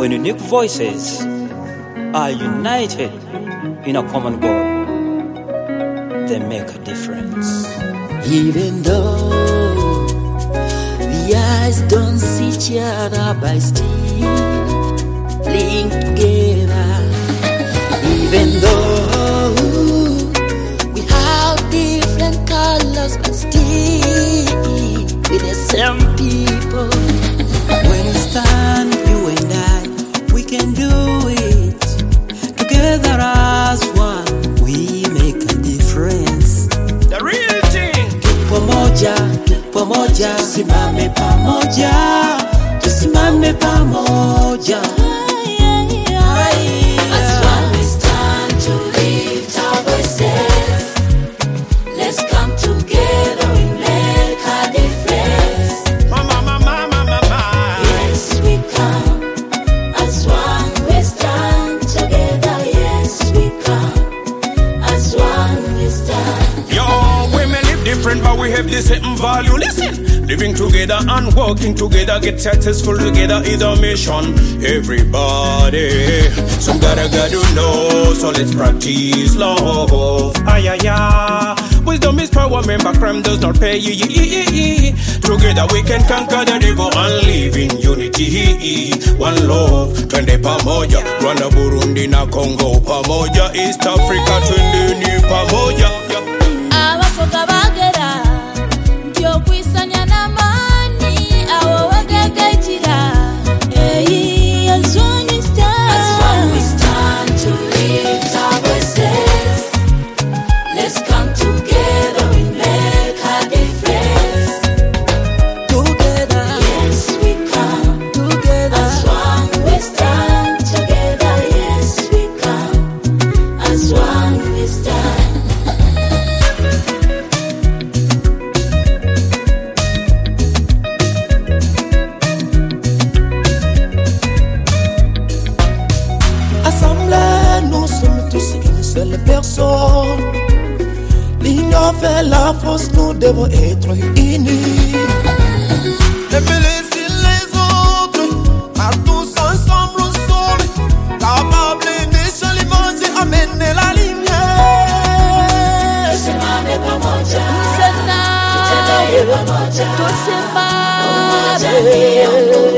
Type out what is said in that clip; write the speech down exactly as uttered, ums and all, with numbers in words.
when unique voices are united in a common goal, they make a difference. Even though the eyes don't see each other, but still linked together. Even though we have different colors, but still we're the same people. When we stand, you and I, we can do it. Together as one, we make a difference. The real thing. Pamoja, pamoja, simame pamoja, tusimame pamoja. As one we stand to lift our voices. Let's come together and make a difference. Mama, mama, mama, mama. Yes, we come. As one we stand together. Yes, we come. As one we stand. Yo, we may live different, but we have the same value. Listen, living together and working together, get successful together is our mission. Everybody, some gotta gotta know, so let's practice love. Ay, ay, ay. Wisdom is power, remember crime does not pay. Together we can conquer the devil and live in unity. One love, twende pamoja. Rwanda, Burundi na Congo pamoja. East Africa, twende ni pamoja. Abasoka bagera ndio kwisanya n'amani abo bagagaitira. Hey, as one we stand. As one we stand to lift our voices. Let's come together and make a difference. Together, Yes, we come. together. As one we stand together. Yes, we come. As one we stand. Assemblés, nous sommes tous une seule personne. L'union fait la force, nous devons être unis. Aimer les uns les autres, car tous ensemble nous sommes capables de changement, amener la lumière. Tusimame pamoja. Sana Tutembee pamoja. tusimame Umoja ndio nguvu.